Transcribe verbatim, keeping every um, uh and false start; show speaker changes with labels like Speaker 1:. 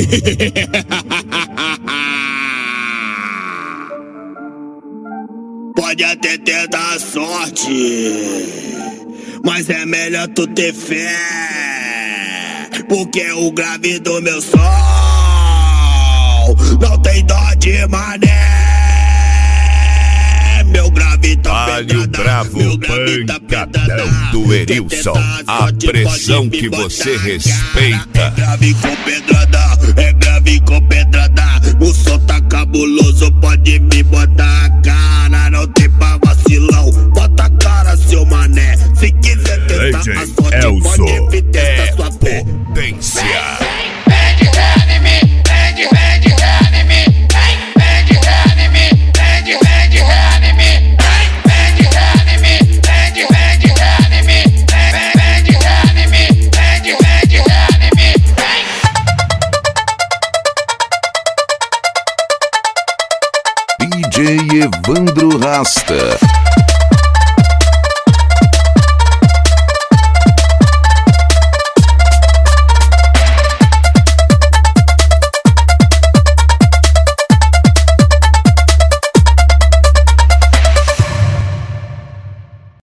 Speaker 1: Pode até ter da sorte, mas é melhor tu ter fé, porque o grave do meu sol não tem dó de mané. Meu grave tá
Speaker 2: Alho bravo, pancadão do Erilson. A pressão que você respeita.
Speaker 1: É grave com pedrada, é grave com pedrada. O som tá cabuloso, pode me botar a cara. Não tem pra vacilão, bota a cara, seu mané. Se quiser tentar a sorte,
Speaker 2: Elzo
Speaker 1: pode vir testar sua fé.
Speaker 2: Potência.
Speaker 3: D J Evandro Rasta.